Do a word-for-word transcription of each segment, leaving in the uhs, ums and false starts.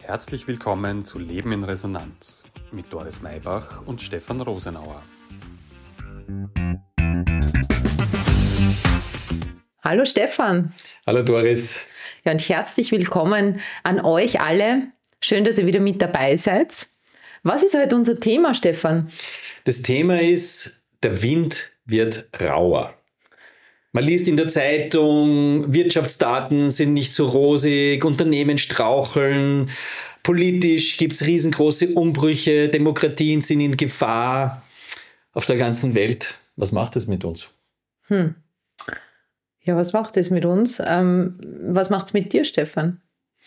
Herzlich willkommen zu Leben in Resonanz mit Doris Maybach und Stefan Rosenauer. Hallo Stefan. Hallo Doris. Ja, und herzlich willkommen an euch alle. Schön, dass ihr wieder mit dabei seid. Was ist heute unser Thema, Stefan? Das Thema ist, der Wind wird rauer. Man liest in der Zeitung, Wirtschaftsdaten sind nicht so rosig, Unternehmen straucheln, politisch gibt es riesengroße Umbrüche, Demokratien sind in Gefahr auf der ganzen Welt. Was macht das mit uns? Hm. Ja, was macht das mit uns? Ähm, was macht es mit dir, Stefan?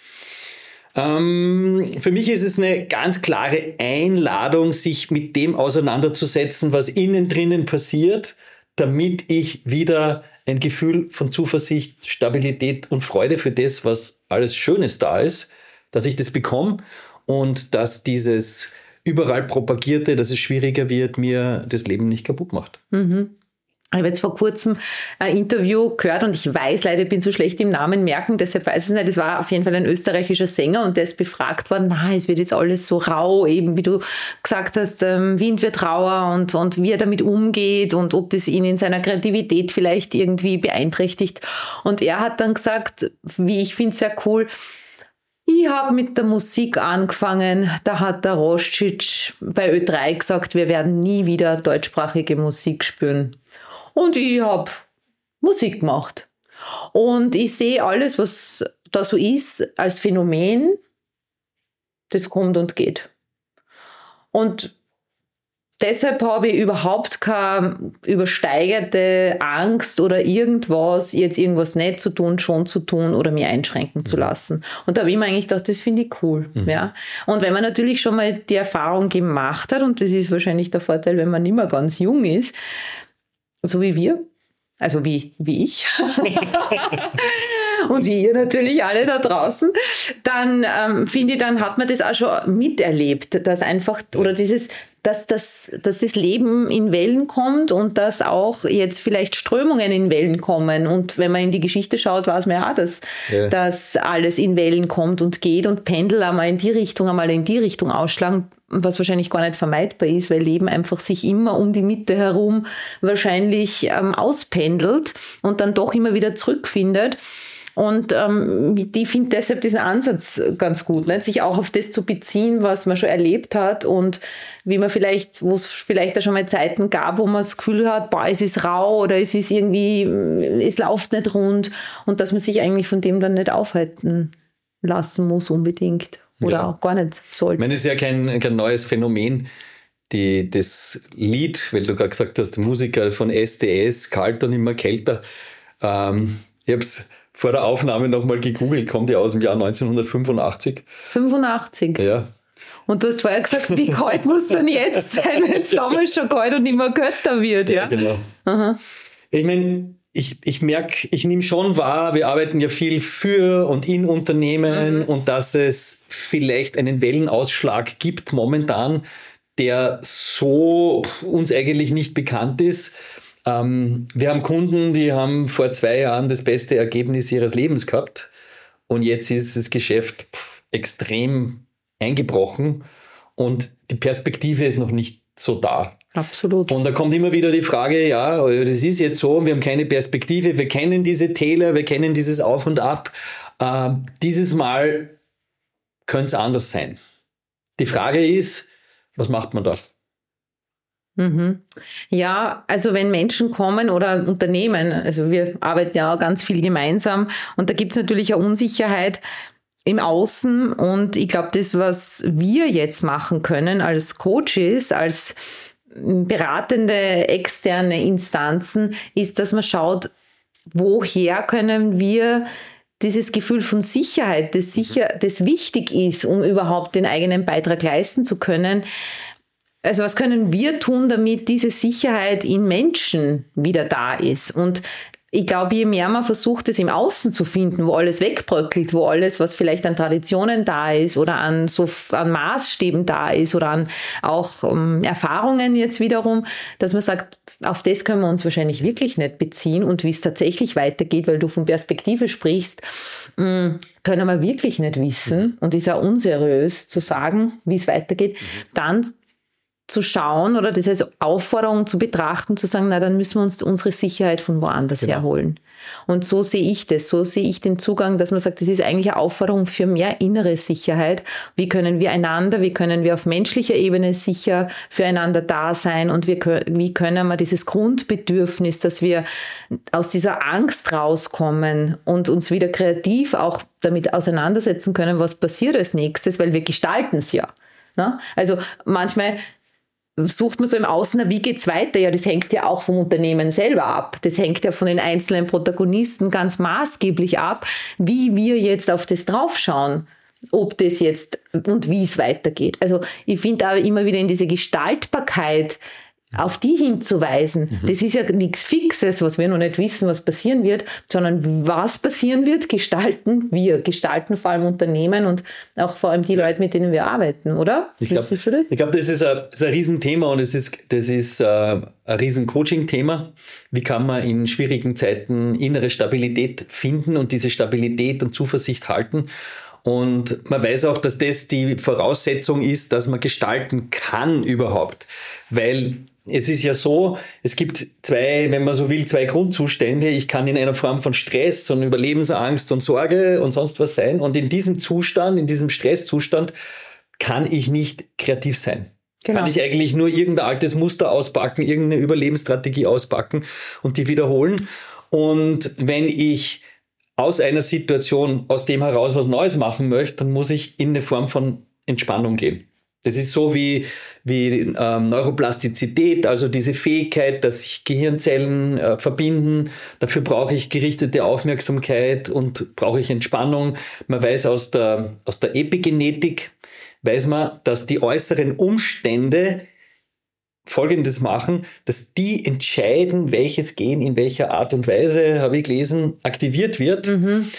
Ähm, für mich ist es eine ganz klare Einladung, sich mit dem auseinanderzusetzen, was innen drinnen passiert, damit ich wieder ein Gefühl von Zuversicht, Stabilität und Freude für das, was alles Schönes da ist, dass ich das bekomme und dass dieses überall Propagierte, dass es schwieriger wird, mir das Leben nicht kaputt macht. Mhm. Ich habe jetzt vor kurzem ein Interview gehört und ich weiß leider, ich bin so schlecht im Namen merken, deshalb weiß ich es nicht. Es war auf jeden Fall ein österreichischer Sänger und der ist befragt worden, na, es wird jetzt alles so rau, eben wie du gesagt hast, ähm, Wind wird rauer und, und wie er damit umgeht und ob das ihn in seiner Kreativität vielleicht irgendwie beeinträchtigt. Und er hat dann gesagt, wie ich finde, sehr cool, ich habe mit der Musik angefangen, da hat der Roscic bei Ö drei gesagt, wir werden nie wieder deutschsprachige Musik spüren. Und ich habe Musik gemacht. Und ich sehe alles, was da so ist, als Phänomen, das kommt und geht. Und deshalb habe ich überhaupt keine übersteigerte Angst oder irgendwas, jetzt irgendwas nicht zu tun, schon zu tun oder mich einschränken zu lassen. Und da habe ich mir eigentlich gedacht, das finde ich cool. Mhm. Ja. Und wenn man natürlich schon mal die Erfahrung gemacht hat, und das ist wahrscheinlich der Vorteil, wenn man nicht mehr ganz jung ist, so wie wir, also wie, wie ich und wie ihr natürlich alle da draußen, dann ähm, finde ich, dann hat man das auch schon miterlebt, dass einfach, oder dieses, dass, dass, dass das Leben in Wellen kommt und dass auch jetzt vielleicht Strömungen in Wellen kommen. Und wenn man in die Geschichte schaut, weiß man ja auch, dass, ja. dass alles in Wellen kommt und geht und Pendel einmal in die Richtung, einmal in die Richtung ausschlagen, was wahrscheinlich gar nicht vermeidbar ist, weil Leben einfach sich immer um die Mitte herum wahrscheinlich ähm, auspendelt und dann doch immer wieder zurückfindet. Und ähm, ich finde deshalb diesen Ansatz ganz gut, ne? Sich auch auf das zu beziehen, was man schon erlebt hat und wie man vielleicht, wo es vielleicht auch schon mal Zeiten gab, wo man das Gefühl hat, boah, es ist rau oder es ist irgendwie, es läuft nicht rund und dass man sich eigentlich von dem dann nicht aufhalten lassen muss unbedingt oder ja. auch gar nicht soll. Ich meine, es ist ja kein, kein neues Phänomen. Die, das Lied, weil du gerade gesagt hast, Musiker von S D S, Kalt und immer kälter, ähm, ich habe es vor der Aufnahme nochmal gegoogelt, kommt ja aus dem Jahr neunzehnhundertfünfundachtzig. fünfundachtzig? Ja. Und du hast vorher gesagt, wie kalt muss es denn jetzt sein, wenn es damals schon kalt und immer kälter wird? Ja, ja genau. Aha. Ich meine, ich, ich merke, ich nehme schon wahr, wir arbeiten ja viel für und in Unternehmen mhm. und dass es vielleicht einen Wellenausschlag gibt momentan, der so uns eigentlich nicht bekannt ist. Ähm, wir haben Kunden, die haben vor zwei Jahren das beste Ergebnis ihres Lebens gehabt und jetzt ist das Geschäft pff, extrem eingebrochen und die Perspektive ist noch nicht so da. Absolut. Und da kommt immer wieder die Frage, ja, das ist jetzt so, wir haben keine Perspektive, wir kennen diese Täler, wir kennen dieses Auf und Ab. Ähm, dieses Mal könnte es anders sein. Die Frage ist, was macht man da? Mhm. Ja, also wenn Menschen kommen oder Unternehmen, also wir arbeiten ja auch ganz viel gemeinsam und da gibt es natürlich eine Unsicherheit im Außen und ich glaube, das, was wir jetzt machen können als Coaches, als beratende externe Instanzen, ist, dass man schaut, woher können wir dieses Gefühl von Sicherheit, das sicher, das wichtig ist, um überhaupt den eigenen Beitrag leisten zu können. Also was können wir tun, damit diese Sicherheit in Menschen wieder da ist? Und ich glaube, je mehr man versucht, es im Außen zu finden, wo alles wegbröckelt, wo alles, was vielleicht an Traditionen da ist oder an, so, an Maßstäben da ist oder an auch um, Erfahrungen jetzt wiederum, dass man sagt, auf das können wir uns wahrscheinlich wirklich nicht beziehen und wie es tatsächlich weitergeht, weil du von Perspektive sprichst, mh, können wir wirklich nicht wissen und ist ja unseriös zu sagen, wie es weitergeht, dann zu schauen oder das als Aufforderung zu betrachten, zu sagen, na, dann müssen wir uns unsere Sicherheit von woanders genau. herholen. Und so sehe ich das, so sehe ich den Zugang, dass man sagt, das ist eigentlich eine Aufforderung für mehr innere Sicherheit. Wie können wir einander, wie können wir auf menschlicher Ebene sicher füreinander da sein und wir, wie können wir dieses Grundbedürfnis, dass wir aus dieser Angst rauskommen und uns wieder kreativ auch damit auseinandersetzen können, was passiert als nächstes, weil wir gestalten es ja. Ne? Also manchmal sucht man so im Außen, wie geht's weiter? Ja, das hängt ja auch vom Unternehmen selber ab. Das hängt ja von den einzelnen Protagonisten ganz maßgeblich ab, wie wir jetzt auf das draufschauen, ob das jetzt und wie es weitergeht. Also ich finde aber immer wieder in diese Gestaltbarkeit, auf die hinzuweisen. Mhm. Das ist ja nichts Fixes, was wir noch nicht wissen, was passieren wird, sondern was passieren wird, gestalten wir, gestalten vor allem Unternehmen und auch vor allem die Leute, mit denen wir arbeiten, oder? Ich glaube, glaub, das ist ein, ist ein Riesenthema und es ist, das ist äh, ein Riesen-Coaching-Thema. Wie kann man in schwierigen Zeiten innere Stabilität finden und diese Stabilität und Zuversicht halten? Und man weiß auch, dass das die Voraussetzung ist, dass man gestalten kann überhaupt, weil es ist ja so, es gibt zwei, wenn man so will, zwei Grundzustände. Ich kann in einer Form von Stress und Überlebensangst und Sorge und sonst was sein. Und in diesem Zustand, in diesem Stresszustand, kann ich nicht kreativ sein. Genau. Kann ich eigentlich nur irgendein altes Muster auspacken, irgendeine Überlebensstrategie auspacken und die wiederholen. Und wenn ich aus einer Situation, aus dem heraus was Neues machen möchte, dann muss ich in eine Form von Entspannung gehen. Das ist so wie, wie ähm, Neuroplastizität, also diese Fähigkeit, dass sich Gehirnzellen äh, verbinden. Dafür brauche ich gerichtete Aufmerksamkeit und brauche ich Entspannung. Man weiß aus der, aus der Epigenetik, weiß man, dass die äußeren Umstände Folgendes machen, dass die entscheiden, welches Gen in welcher Art und Weise, habe ich gelesen, aktiviert wird. Mhm.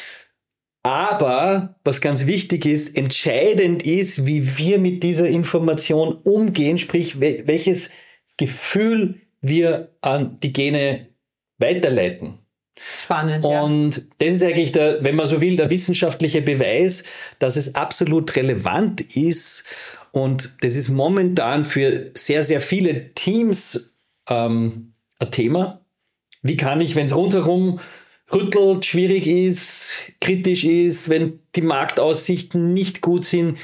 Aber, was ganz wichtig ist, entscheidend ist, wie wir mit dieser Information umgehen, sprich, welches Gefühl wir an die Gene weiterleiten. Spannend, und ja. das ist eigentlich, der, wenn man so will, der wissenschaftliche Beweis, dass es absolut relevant ist. Und das ist momentan für sehr, sehr viele Teams ähm, ein Thema. Wie kann ich, wenn es rundherum rüttelt, schwierig ist, kritisch ist, wenn die Marktaussichten nicht gut sind,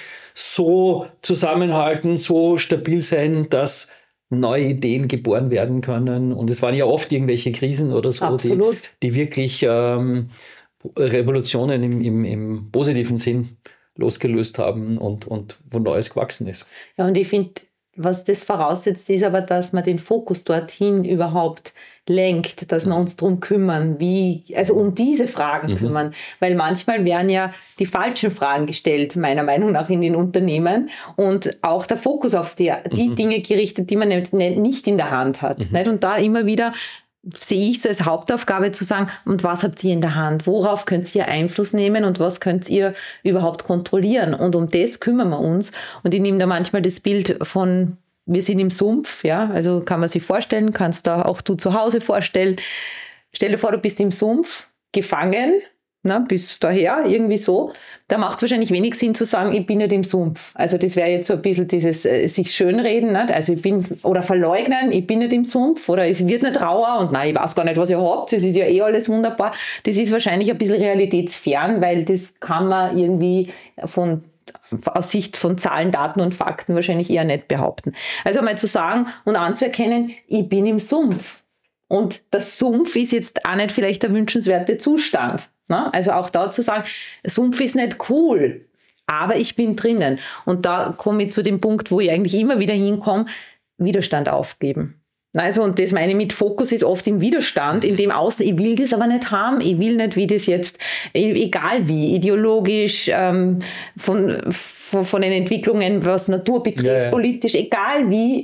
so zusammenhalten, so stabil sein, dass neue Ideen geboren werden können. Und es waren ja oft irgendwelche Krisen oder so, die, die wirklich ähm, Revolutionen im, im, im positiven Sinn losgelöst haben und, und wo Neues gewachsen ist. Ja, und ich finde, was das voraussetzt, ist aber, dass man den Fokus dorthin überhaupt lenkt, dass wir uns darum kümmern, wie, also um diese Fragen mhm. kümmern, weil manchmal werden ja die falschen Fragen gestellt, meiner Meinung nach in den Unternehmen und auch der Fokus auf die, die mhm. Dinge gerichtet, die man nicht in der Hand hat. Mhm. Nicht? Und da immer wieder sehe ich es als Hauptaufgabe zu sagen, und was habt ihr in der Hand? Worauf könnt ihr Einfluss nehmen und was könnt ihr überhaupt kontrollieren? Und um das kümmern wir uns. Und ich nehme da manchmal das Bild von, wir sind im Sumpf, ja, also kann man sich vorstellen, kannst da auch du zu Hause vorstellen. Stell dir vor, du bist im Sumpf, gefangen, na, bis daher, irgendwie so. Da macht es wahrscheinlich wenig Sinn zu sagen, ich bin nicht im Sumpf. Also das wäre jetzt so ein bisschen dieses äh, sich schönreden, nicht? Also ich bin, oder verleugnen, ich bin nicht im Sumpf, oder es wird nicht rauer und nein, ich weiß gar nicht, was ihr habt, es ist ja eh alles wunderbar. Das ist wahrscheinlich ein bisschen realitätsfern, weil das kann man irgendwie von aus Sicht von Zahlen, Daten und Fakten wahrscheinlich eher nicht behaupten. Also mal zu sagen und anzuerkennen, ich bin im Sumpf. Und der Sumpf ist jetzt auch nicht vielleicht der wünschenswerte Zustand. Ne? Also auch da zu sagen, Sumpf ist nicht cool, aber ich bin drinnen. Und da komme ich zu dem Punkt, wo ich eigentlich immer wieder hinkomme, Widerstand aufgeben. Also, und das meine ich mit Fokus ist oft im Widerstand, in dem Außen, ich will das aber nicht haben, ich will nicht, wie das jetzt, egal wie, ideologisch, ähm, von, von, von den Entwicklungen, was Natur betrifft, ja, ja. politisch, egal wie,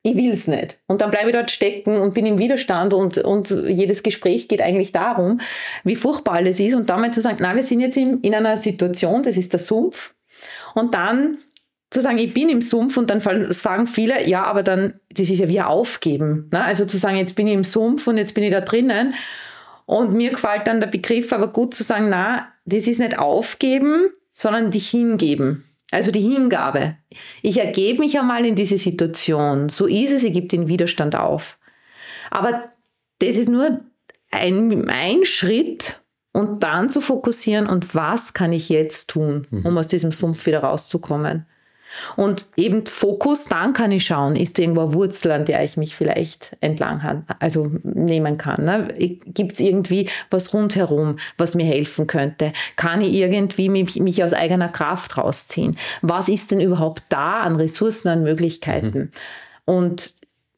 ich will es nicht. Und dann bleibe ich dort stecken und bin im Widerstand und, und jedes Gespräch geht eigentlich darum, wie furchtbar alles ist und damit zu sagen, na, wir sind jetzt in, in einer Situation, das ist der Sumpf und dann zu sagen, ich bin im Sumpf und dann sagen viele, ja, aber dann, das ist ja wie aufgeben. Ne? Also zu sagen, jetzt bin ich im Sumpf und jetzt bin ich da drinnen und mir gefällt dann der Begriff aber gut zu sagen, na, das ist nicht aufgeben, sondern dich hingeben. Also die Hingabe. Ich ergebe mich einmal in diese Situation. So ist es, ich gebe den Widerstand auf. Aber das ist nur ein, ein Schritt und dann zu fokussieren und was kann ich jetzt tun, um aus diesem Sumpf wieder rauszukommen. Und eben Fokus, dann kann ich schauen, ist irgendwo eine Wurzel, an der ich mich vielleicht entlang also nehmen kann. Ne? Gibt es irgendwie was rundherum, was mir helfen könnte? Kann ich irgendwie mich, mich aus eigener Kraft rausziehen? Was ist denn überhaupt da an Ressourcen, an Möglichkeiten? Mhm. Und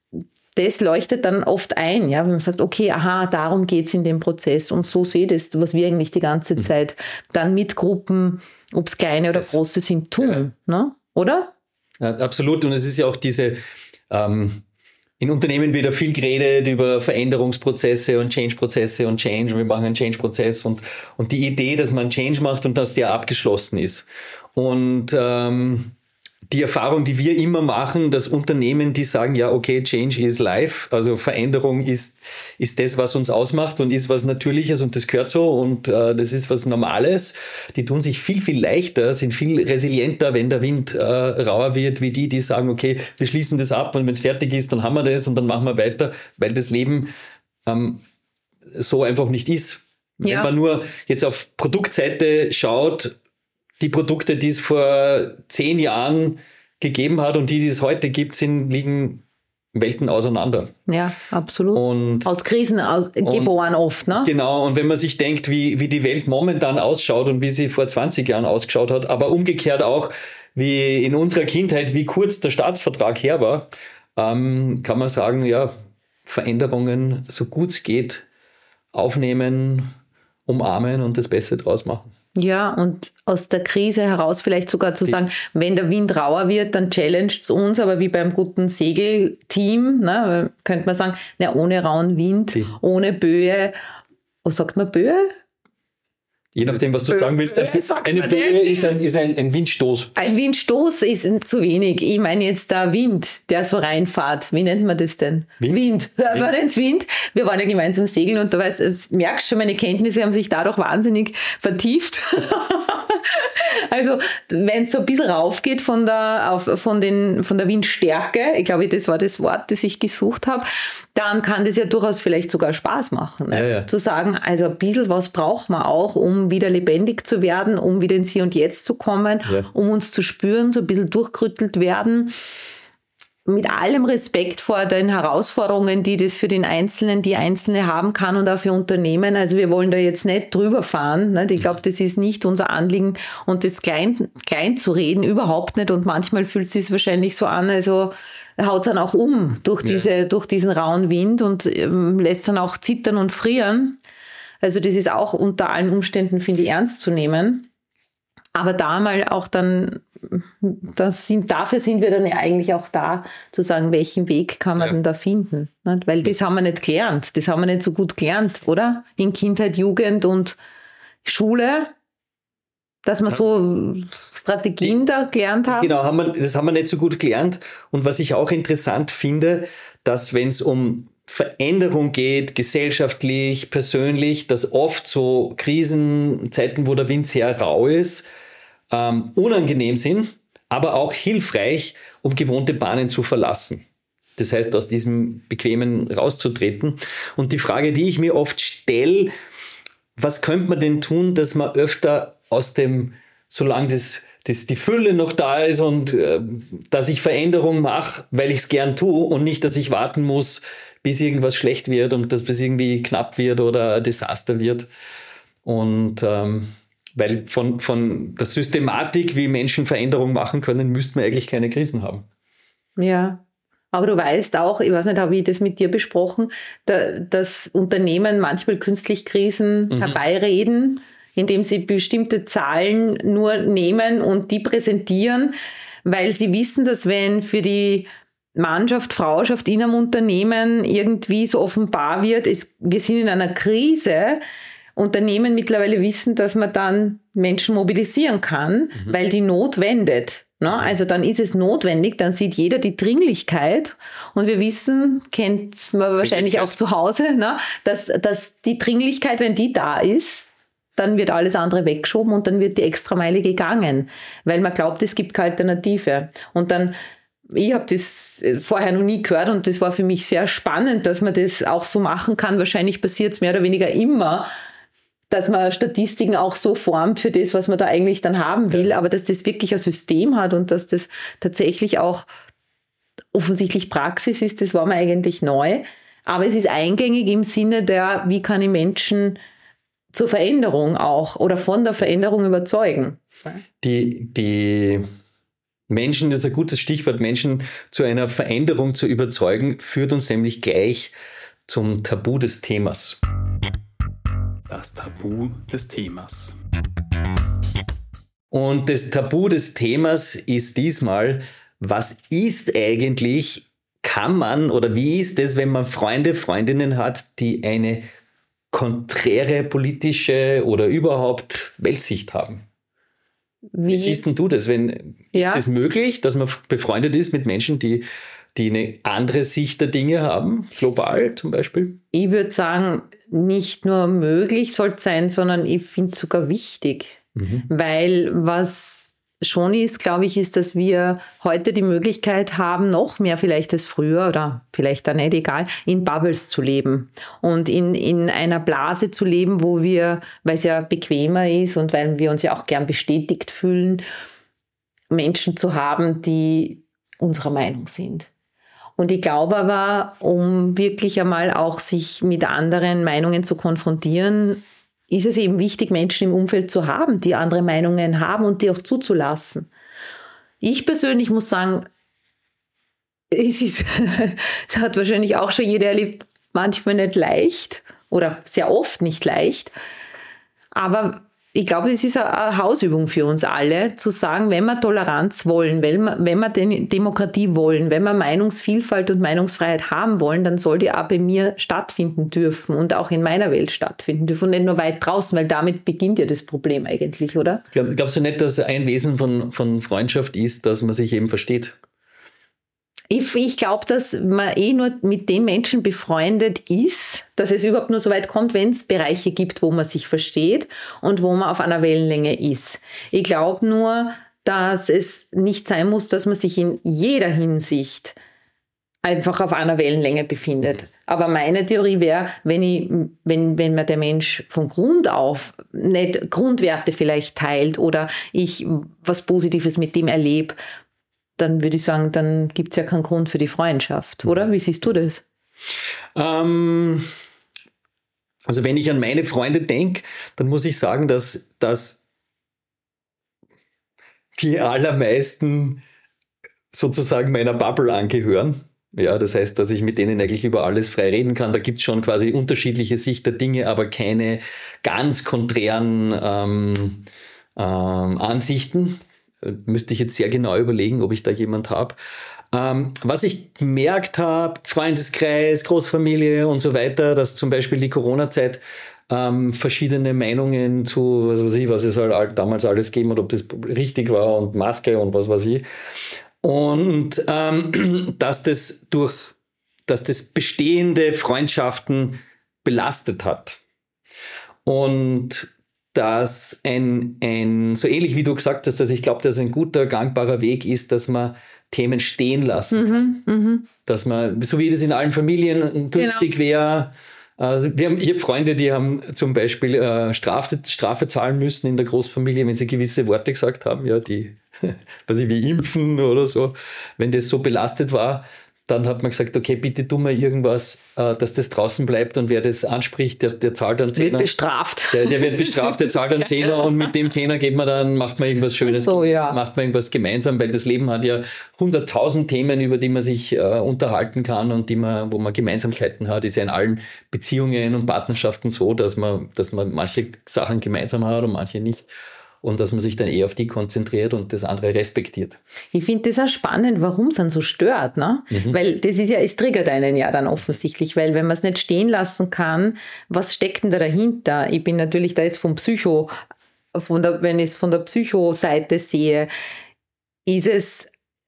das leuchtet dann oft ein, ja, wenn man sagt, okay, aha, darum geht es in dem Prozess und so seht es, was wir eigentlich die ganze mhm. Zeit dann mit Gruppen, ob es kleine oder das, große sind, tun. Ja. Ne? Oder? Ja, absolut. Und es ist ja auch diese, ähm, in Unternehmen wird ja viel geredet über Veränderungsprozesse und Change-Prozesse und Change. Und wir machen einen Change-Prozess und, und die Idee, dass man Change macht und dass der abgeschlossen ist. Und ähm, die Erfahrung, die wir immer machen, dass Unternehmen, die sagen, ja, okay, Change is life, also Veränderung ist, ist das, was uns ausmacht und ist was Natürliches und das gehört so und äh, das ist was Normales, die tun sich viel, viel leichter, sind viel resilienter, wenn der Wind äh, rauer wird, wie die, die sagen, okay, wir schließen das ab und wenn es fertig ist, dann haben wir das und dann machen wir weiter, weil das Leben ähm, so einfach nicht ist. Ja. Wenn man nur jetzt auf Produktseite schaut, die Produkte, die es vor zehn Jahren gegeben hat und die, die es heute gibt, sind, liegen Welten auseinander. Ja, absolut. Und, aus Krisen aus, geboren und, oft, ne? Genau, und wenn man sich denkt, wie, wie die Welt momentan ausschaut und wie sie vor zwanzig Jahren ausgeschaut hat, aber umgekehrt auch, wie in unserer Kindheit, wie kurz der Staatsvertrag her war, ähm, kann man sagen, ja, Veränderungen, so gut es geht, aufnehmen, umarmen und das Beste draus machen. Ja, und aus der Krise heraus vielleicht sogar zu sagen, wenn der Wind rauer wird, dann challenged es uns, aber wie beim guten Segelteam, ne, könnte man sagen, na, ohne rauen Wind, Die. ohne Böe, was sagt man, Böe? Je nachdem, was du Böe, sagen willst. Böe, eine Böe ist, ein, ist ein, ein Windstoß. Ein Windstoß ist zu wenig. Ich meine jetzt der Wind, der so reinfährt. Wie nennt man das denn? Wind. Wind. Wind. Wir, Wind. Wind. Wir waren ja gemeinsam segeln und da weißt, merkst schon, meine Kenntnisse haben sich dadurch wahnsinnig vertieft. Also, wenn es so ein bisschen raufgeht von der, auf, von, den, von der Windstärke, ich glaube, das war das Wort, das ich gesucht habe, dann kann das ja durchaus vielleicht sogar Spaß machen. Ne? Ja, ja. Zu sagen, also ein bisschen was braucht man auch, um wieder lebendig zu werden, um wieder ins Hier und Jetzt zu kommen, ja. um uns zu spüren, so ein bisschen durchgerüttelt werden. Mit allem Respekt vor den Herausforderungen, die das für den Einzelnen, die Einzelne haben kann und auch für Unternehmen. Also wir wollen da jetzt nicht drüber fahren. Ich glaube, das ist nicht unser Anliegen und das klein, klein zu reden, überhaupt nicht. Und manchmal fühlt es sich wahrscheinlich so an, also haut es dann auch um durch, diese, ja. durch diesen rauen Wind und ähm, lässt dann auch zittern und frieren. Also das ist auch unter allen Umständen, finde ich, ernst zu nehmen. Aber da mal auch dann, das sind, dafür sind wir dann ja eigentlich auch da, zu sagen, welchen Weg kann man ja. denn da finden? Weil das haben wir nicht gelernt. Das haben wir nicht so gut gelernt, oder? In Kindheit, Jugend und Schule, dass wir ja. so Strategien da gelernt haben. Genau, haben wir, das haben wir nicht so gut gelernt. Und was ich auch interessant finde, dass wenn es um Veränderung geht, gesellschaftlich, persönlich, dass oft so Krisenzeiten, wo der Wind sehr rau ist, ähm, unangenehm sind, aber auch hilfreich, um gewohnte Bahnen zu verlassen. Das heißt, aus diesem Bequemen rauszutreten. Und die Frage, die ich mir oft stelle, was könnte man denn tun, dass man öfter aus dem, solange das, das die Fülle noch da ist und äh, dass ich Veränderung mache, weil ich es gern tue und nicht, dass ich warten muss, bis irgendwas schlecht wird und dass es irgendwie knapp wird oder ein Desaster wird. Und ähm, weil von, von der Systematik, wie Menschen Veränderungen machen können, müssten wir eigentlich keine Krisen haben. Ja, aber du weißt auch, ich weiß nicht, habe ich das mit dir besprochen, da, dass Unternehmen manchmal künstlich Krisen mhm. herbeireden, indem sie bestimmte Zahlen nur nehmen und die präsentieren, weil sie wissen, dass wenn für die Mannschaft, Frauschaft in einem Unternehmen irgendwie so offenbar wird, es, wir sind in einer Krise, Unternehmen mittlerweile wissen, dass man dann Menschen mobilisieren kann, mhm. weil die Not wendet. Ne? Also dann ist es notwendig, dann sieht jeder die Dringlichkeit und wir wissen, kennt man wahrscheinlich auch zu Hause, ne? dass, dass die Dringlichkeit, wenn die da ist, dann wird alles andere weggeschoben und dann wird die Extrameile gegangen, weil man glaubt, es gibt keine Alternative. Und dann, ich habe das vorher noch nie gehört und das war für mich sehr spannend, dass man das auch so machen kann. Wahrscheinlich passiert es mehr oder weniger immer, dass man Statistiken auch so formt für das, was man da eigentlich dann haben will, ja. aber dass das wirklich ein System hat und dass das tatsächlich auch offensichtlich Praxis ist, das war mir eigentlich neu. Aber es ist eingängig im Sinne der, wie kann ich Menschen zur Veränderung auch oder von der Veränderung überzeugen. Die, die Menschen, das ist ein gutes Stichwort, Menschen zu einer Veränderung zu überzeugen, führt uns nämlich gleich zum Tabu des Themas. Das Tabu des Themas. Und das Tabu des Themas ist diesmal, was ist eigentlich, kann man oder wie ist es, wenn man Freunde, Freundinnen hat, die eine konträre politische oder überhaupt Weltsicht haben? Wie, wie siehst denn du das? Wenn, ja. Ist es möglich, dass man befreundet ist mit Menschen, die, die eine andere Sicht der Dinge haben, global zum Beispiel? Ich würde sagen, nicht nur möglich soll es sein, sondern ich finde es sogar wichtig. Mhm. Weil was schon ist, glaube ich, ist, dass wir heute die Möglichkeit haben, noch mehr vielleicht als früher oder vielleicht auch nicht, egal, in Bubbles zu leben und in, in einer Blase zu leben, wo wir, weil es ja bequemer ist und weil wir uns ja auch gern bestätigt fühlen, Menschen zu haben, die unserer Meinung sind. Und ich glaube aber, um wirklich einmal auch sich mit anderen Meinungen zu konfrontieren, ist es eben wichtig, Menschen im Umfeld zu haben, die andere Meinungen haben und die auch zuzulassen. Ich persönlich muss sagen, es ist, das hat wahrscheinlich auch schon jeder erlebt, manchmal nicht leicht oder sehr oft nicht leicht, aber ich glaube, es ist eine Hausübung für uns alle, zu sagen, wenn wir Toleranz wollen, wenn wir, wenn wir Demokratie wollen, wenn wir Meinungsvielfalt und Meinungsfreiheit haben wollen, dann soll die auch bei mir stattfinden dürfen und auch in meiner Welt stattfinden dürfen und nicht nur weit draußen, weil damit beginnt ja das Problem eigentlich, oder? Glaub, glaubst du nicht, dass ein Wesen von, von Freundschaft ist, dass man sich eben versteht? Ich, ich glaube, dass man eh nur mit den Menschen befreundet ist, dass es überhaupt nur so weit kommt, wenn es Bereiche gibt, wo man sich versteht und wo man auf einer Wellenlänge ist. Ich glaube nur, dass es nicht sein muss, dass man sich in jeder Hinsicht einfach auf einer Wellenlänge befindet. Aber meine Theorie wäre, wenn, ich, wenn, wenn mir der Mensch von Grund auf nicht Grundwerte vielleicht teilt oder ich was Positives mit dem erlebe, dann würde ich sagen, dann gibt es ja keinen Grund für die Freundschaft, oder? Wie siehst du das? Ähm, also wenn ich an meine Freunde denke, dann muss ich sagen, dass, dass die allermeisten sozusagen meiner Bubble angehören. Ja, das heißt, dass ich mit denen eigentlich über alles frei reden kann. Da gibt es schon quasi unterschiedliche Sicht der Dinge, aber keine ganz konträren ähm, ähm, Ansichten. Müsste ich jetzt sehr genau überlegen, ob ich da jemand habe. Ähm, was ich gemerkt habe, Freundeskreis, Großfamilie und so weiter, dass zum Beispiel die Corona-Zeit ähm, verschiedene Meinungen zu, was weiß ich, was es halt damals alles gegeben hat, ob das richtig war und Maske und was weiß ich. Und ähm, dass das durch, dass das bestehende Freundschaften belastet hat. Und dass ein, ein, so ähnlich wie du gesagt hast, dass ich glaube, dass ein guter, gangbarer Weg ist, dass man Themen stehen lassen kann. Mhm, mh. Dass man, so wie das in allen Familien günstig genau. wäre. Also wir haben, ich habe Freunde, die haben zum Beispiel äh, Strafe, Strafe zahlen müssen in der Großfamilie, wenn sie gewisse Worte gesagt haben, ja, die, weiß ich, wie impfen oder so. Wenn das so belastet war, dann hat man gesagt, okay, bitte tu mal irgendwas, äh, dass das draußen bleibt und wer das anspricht, der, der zahlt einen Zehner. Wird bestraft. Der, der wird bestraft, der zahlt einen Zehner und mit dem Zehner geht man dann, macht man irgendwas Schönes, so, ja. macht man irgendwas gemeinsam, weil das Leben hat ja hunderttausend Themen, über die man sich äh, unterhalten kann und die man, wo man Gemeinsamkeiten hat. Ist ja in allen Beziehungen und Partnerschaften so, dass man, dass man manche Sachen gemeinsam hat und manche nicht. und dass man sich dann eher auf die konzentriert und das andere respektiert. Ich finde das auch spannend, warum es dann so stört, ne? Mhm. Weil das ist ja, es triggert einen ja dann offensichtlich, weil wenn man es nicht stehen lassen kann, was steckt denn da dahinter? Ich bin natürlich da jetzt vom Psycho, von der, wenn ich es von der Psycho-Seite sehe, ist es,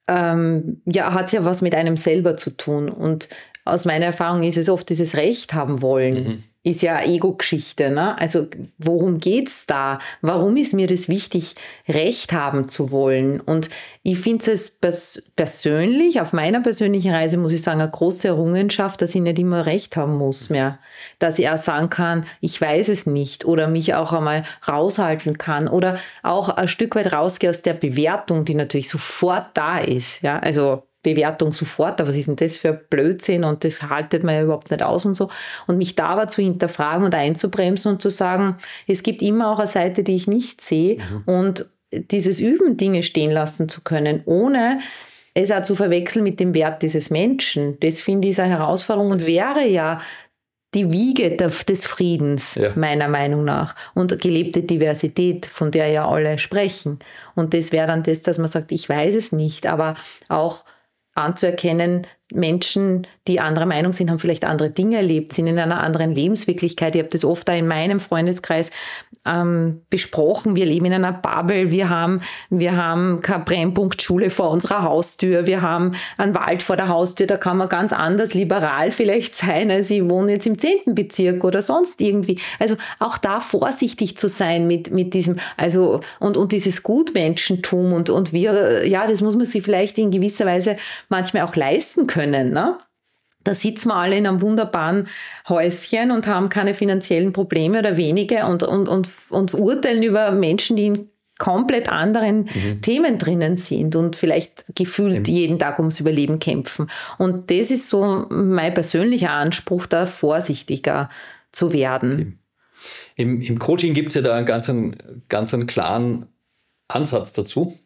ähm, ja, hat es ja was mit einem selber zu tun. Und aus meiner Erfahrung ist es oft dieses Recht haben wollen. Mhm. Ist ja Ego-Geschichte, ne? Also worum geht's da? Warum ist mir das wichtig, Recht haben zu wollen? Und ich finde es pers- persönlich, auf meiner persönlichen Reise muss ich sagen, eine große Errungenschaft, dass ich nicht immer Recht haben muss mehr. Dass ich auch sagen kann, ich weiß es nicht oder mich auch einmal raushalten kann oder auch ein Stück weit rausgehe aus der Bewertung, die natürlich sofort da ist. Ja, also Bewertung sofort, aber was ist denn das für Blödsinn und das haltet man ja überhaupt nicht aus und so. Und mich da aber zu hinterfragen und einzubremsen und zu sagen, es gibt immer auch eine Seite, die ich nicht sehe mhm. und dieses Üben, Dinge stehen lassen zu können, ohne es auch zu verwechseln mit dem Wert dieses Menschen. Das finde ich eine Herausforderung und wäre ja die Wiege des Friedens, ja. meiner Meinung nach. Und gelebte Diversität, von der ja alle sprechen. Und das wäre dann das, dass man sagt, ich weiß es nicht, aber auch anzuerkennen, Menschen, die anderer Meinung sind, haben vielleicht andere Dinge erlebt, sind in einer anderen Lebenswirklichkeit. Ich habe das oft auch in meinem Freundeskreis ähm, besprochen. Wir leben in einer Bubble, wir haben, wir haben keine Brennpunktschule vor unserer Haustür, wir haben einen Wald vor der Haustür, da kann man ganz anders liberal vielleicht sein, als ich wohne jetzt im zehnten Bezirk oder sonst irgendwie. Also auch da vorsichtig zu sein mit, mit diesem, also und, und dieses Gutmenschentum und, und wir, ja, das muss man sich vielleicht in gewisser Weise manchmal auch leisten können. Können, ne? Da sitzen wir alle in einem wunderbaren Häuschen und haben keine finanziellen Probleme oder wenige und, und, und, und urteilen über Menschen, die in komplett anderen mhm. Themen drinnen sind und vielleicht gefühlt mhm. jeden Tag ums Überleben kämpfen. Und das ist so mein persönlicher Anspruch, da vorsichtiger zu werden. Im, im Coaching gibt es ja da einen ganz, einen, ganz einen klaren Ansatz dazu.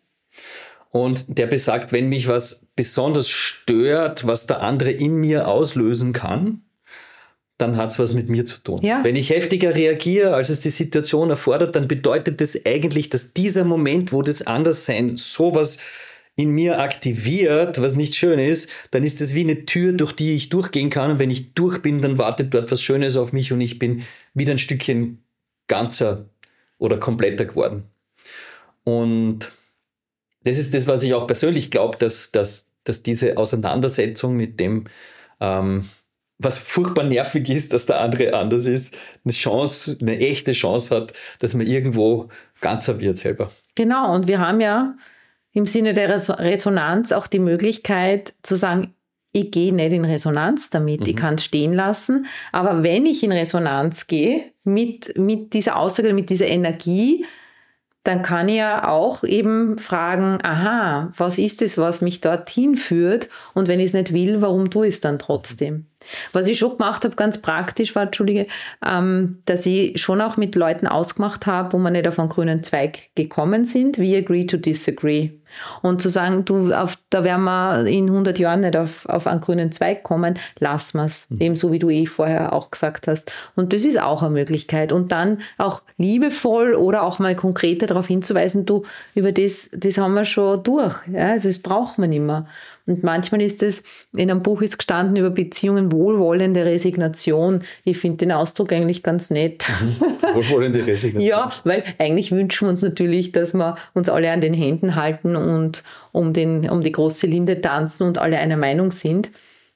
Und der besagt, wenn mich was besonders stört, was der andere in mir auslösen kann, dann hat es was mit mir zu tun. Ja. Wenn ich heftiger reagiere, als es die Situation erfordert, dann bedeutet das eigentlich, dass dieser Moment, wo das Anderssein sowas in mir aktiviert, was nicht schön ist, dann ist das wie eine Tür, durch die ich durchgehen kann. Und wenn ich durch bin, dann wartet dort was Schönes auf mich und ich bin wieder ein Stückchen ganzer oder kompletter geworden. Und das ist das, was ich auch persönlich glaube, dass, dass, dass diese Auseinandersetzung mit dem, ähm, was furchtbar nervig ist, dass der andere anders ist, eine Chance, eine echte Chance hat, dass man irgendwo ganzer wird selber. Genau, und wir haben ja im Sinne der Resonanz auch die Möglichkeit zu sagen, ich gehe nicht in Resonanz damit, mhm. ich kann es stehen lassen, aber wenn ich in Resonanz gehe mit, mit dieser Aussage, mit dieser Energie, dann kann ich ja auch eben fragen, aha, was ist es, was mich dorthin führt? Und wenn ich es nicht will, warum tue ich es dann trotzdem? Was ich schon gemacht habe, ganz praktisch war, Entschuldige, ähm, dass ich schon auch mit Leuten ausgemacht habe, wo wir nicht auf einen grünen Zweig gekommen sind, we agree to disagree. Und zu sagen, du, auf, da werden wir in hundert Jahren nicht auf, auf einen grünen Zweig kommen, lassen wir es. Mhm. Ebenso wie du eh vorher auch gesagt hast. Und das ist auch eine Möglichkeit. Und dann auch liebevoll oder auch mal konkreter darauf hinzuweisen, du, über das, das haben wir schon durch. Ja, also das braucht man nicht mehr. Und manchmal ist es, in einem Buch ist gestanden über Beziehungen, wohlwollende Resignation. Ich finde den Ausdruck eigentlich ganz nett. Mhm. Wohlwollende Resignation. Ja, weil eigentlich wünschen wir uns natürlich, dass wir uns alle an den Händen halten und um, den, um die große Linde tanzen und alle einer Meinung sind.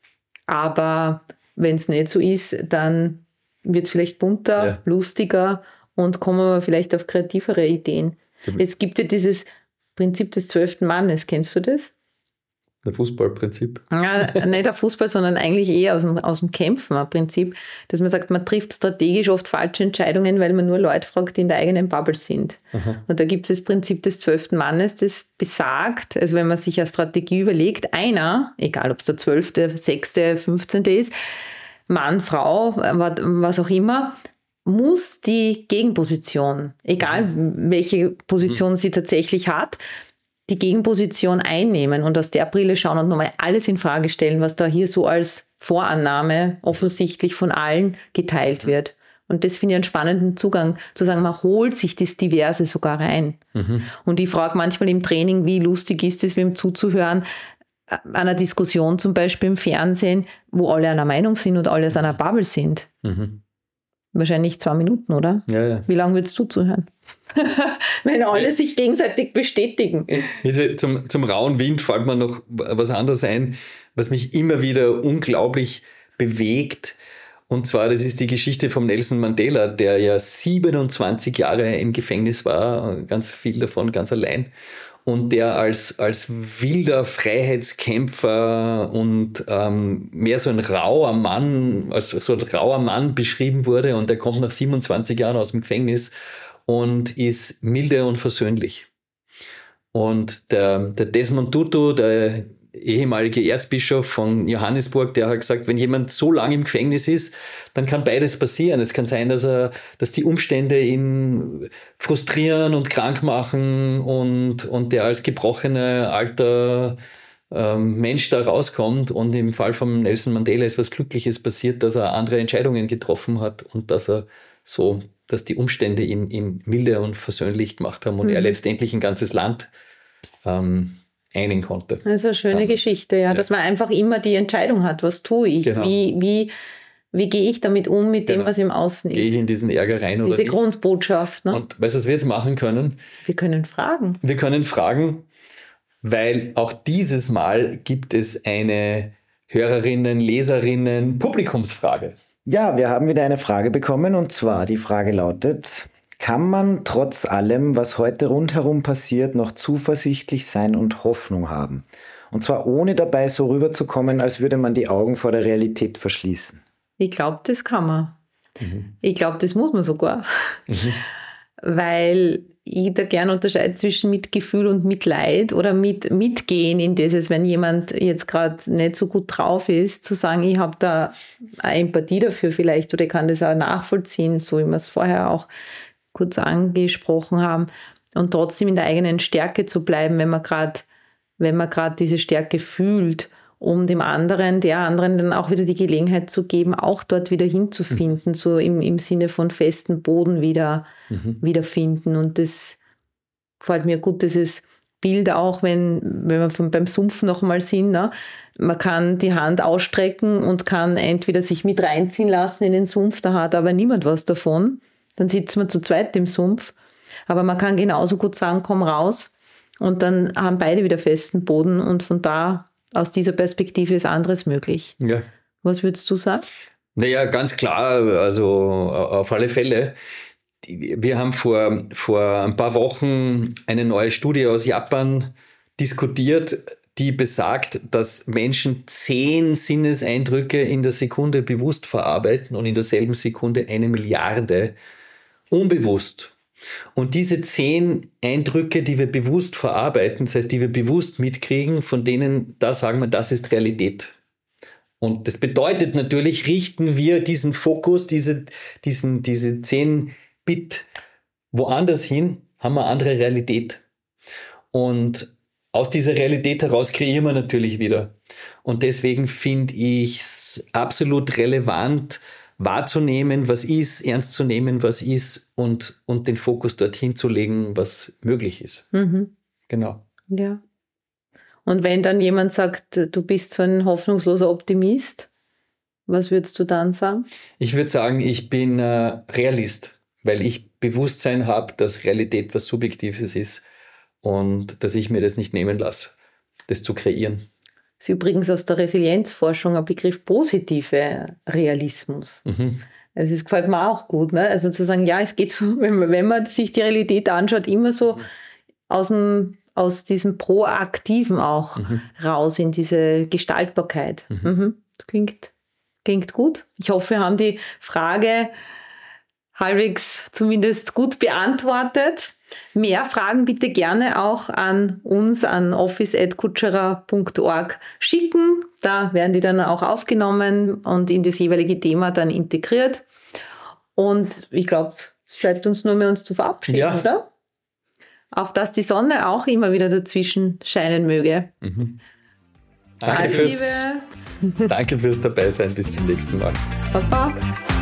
Aber wenn es nicht so ist, dann wird es vielleicht bunter, ja. lustiger und kommen wir vielleicht auf kreativere Ideen. Ja. Es gibt ja dieses Prinzip des zwölften Mannes. Kennst du das? Das Fußballprinzip. Ja, nicht der Fußball, sondern eigentlich eher aus dem, aus dem Kämpfen ein Prinzip, dass man sagt, man trifft strategisch oft falsche Entscheidungen, weil man nur Leute fragt, die in der eigenen Bubble sind. Aha. Und da gibt es das Prinzip des zwölften Mannes, das besagt, also wenn man sich eine Strategie überlegt, einer, egal ob es der zwölfte, sechste, fünfzehnte ist, Mann, Frau, was auch immer, muss die Gegenposition, egal welche Position sie tatsächlich hat, die Gegenposition einnehmen und aus der Brille schauen und nochmal alles in Frage stellen, was da hier so als Vorannahme offensichtlich von allen geteilt wird. Und das finde ich einen spannenden Zugang, zu sagen, man holt sich das Diverse sogar rein. Mhm. Und ich frage manchmal im Training, wie lustig ist es, wem zuzuhören, einer Diskussion zum Beispiel im Fernsehen, wo alle einer Meinung sind und alle aus einer Bubble sind. Mhm. Wahrscheinlich zwei Minuten, oder? Ja, ja. Wie lange würdest du zuhören? Wenn alle ja. sich gegenseitig bestätigen. Zum, zum rauen Wind fällt mir noch was anderes ein, was mich immer wieder unglaublich bewegt. Und zwar, das ist die Geschichte von Nelson Mandela, der ja siebenundzwanzig Jahre im Gefängnis war, ganz viel davon ganz allein. Und der als, als wilder Freiheitskämpfer und ähm, mehr so ein rauer Mann, als so ein rauer Mann beschrieben wurde. Und der kommt nach siebenundzwanzig Jahren aus dem Gefängnis und ist milde und versöhnlich. Und der, der Desmond Tutu, der ehemalige Erzbischof von Johannesburg, der hat gesagt, wenn jemand so lange im Gefängnis ist, dann kann beides passieren. Es kann sein, dass er, dass die Umstände ihn frustrieren und krank machen und, und der als gebrochener alter ähm, Mensch da rauskommt. Und im Fall von Nelson Mandela ist was Glückliches passiert, dass er andere Entscheidungen getroffen hat und dass er so, dass die Umstände ihn, ihn milde und versöhnlich gemacht haben und mhm. er letztendlich ein ganzes Land ähm, einen konnte. Also eine schöne damals. Geschichte, ja, ja, dass man einfach immer die Entscheidung hat, was tue ich, genau. wie, wie, wie gehe ich damit um, mit genau. dem, was im Außen ist. Gehe ich in diesen Ärger rein Diese oder nicht? Grundbotschaft. Ne? Und weißt du, was wir jetzt machen können? Wir können fragen. Wir können fragen, weil auch dieses Mal gibt es eine Hörerinnen, Leserinnen, Publikumsfrage. Ja, wir haben wieder eine Frage bekommen und zwar die Frage lautet: Kann man trotz allem, was heute rundherum passiert, noch zuversichtlich sein und Hoffnung haben? Und zwar ohne dabei so rüberzukommen, als würde man die Augen vor der Realität verschließen. Ich glaube, das kann man. Mhm. Ich glaube, das muss man sogar. Mhm. Weil ich da gerne unterscheide zwischen Mitgefühl und Mitleid oder mit Mitgehen in dieses, wenn jemand jetzt gerade nicht so gut drauf ist, zu sagen, ich habe da eine Empathie dafür vielleicht oder ich kann das auch nachvollziehen, so wie wir es vorher auch kurz angesprochen haben, und trotzdem in der eigenen Stärke zu bleiben, wenn man gerade wenn man gerade diese Stärke fühlt, um dem anderen, der anderen dann auch wieder die Gelegenheit zu geben, auch dort wieder hinzufinden, mhm. so im, im Sinne von festen Boden wieder mhm. wiederfinden. Und das gefällt mir gut, dieses Bild auch, wenn, wenn wir von, beim Sumpf nochmal sind, ne? Man kann die Hand ausstrecken und kann entweder sich mit reinziehen lassen in den Sumpf, da hat aber niemand was davon. Dann sitzen wir zu zweit im Sumpf. Aber man kann genauso gut sagen, komm raus. Und dann haben beide wieder festen Boden. Und von da, aus dieser Perspektive, ist anderes möglich. Ja. Was würdest du sagen? Naja, ganz klar. Also auf alle Fälle. Wir haben vor, vor ein paar Wochen eine neue Studie aus Japan diskutiert, die besagt, dass Menschen zehn Sinneseindrücke in der Sekunde bewusst verarbeiten und in derselben Sekunde eine Milliarde unbewusst. Und diese zehn Eindrücke, die wir bewusst verarbeiten, das heißt, die wir bewusst mitkriegen, von denen, da sagen wir, das ist Realität. Und das bedeutet natürlich, richten wir diesen Fokus, diese, diesen, diese zehn Bit woanders hin, haben wir andere Realität. Und aus dieser Realität heraus kreieren wir natürlich wieder. Und deswegen finde ich es absolut relevant, wahrzunehmen, was ist, ernst zu nehmen, was ist und, und den Fokus dorthin zu legen, was möglich ist. Mhm. Genau. Ja. Und wenn dann jemand sagt, du bist so ein hoffnungsloser Optimist, was würdest du dann sagen? Ich würde sagen, ich bin äh, Realist, weil ich Bewusstsein habe, dass Realität was Subjektives ist und dass ich mir das nicht nehmen lasse, das zu kreieren. Das ist übrigens aus der Resilienzforschung ein Begriff positive Realismus. Mhm. Also es gefällt mir auch gut. Ne? Also zu sagen, ja, es geht so, wenn man, wenn man sich die Realität anschaut, immer so mhm. aus, dem, aus diesem Proaktiven auch mhm. raus in diese Gestaltbarkeit. Mhm. Mhm. Das klingt, klingt gut. Ich hoffe, wir haben die Frage halbwegs zumindest gut beantwortet. Mehr Fragen bitte gerne auch an uns, an office at kutscherer punkt org schicken. Da werden die dann auch aufgenommen und in das jeweilige Thema dann integriert. Und ich glaube, es bleibt uns nur mehr, uns zu verabschieden, ja. oder? Auf dass die Sonne auch immer wieder dazwischen scheinen möge. Mhm. Danke, fürs, danke fürs Dabeisein. Bis zum nächsten Mal. Baba.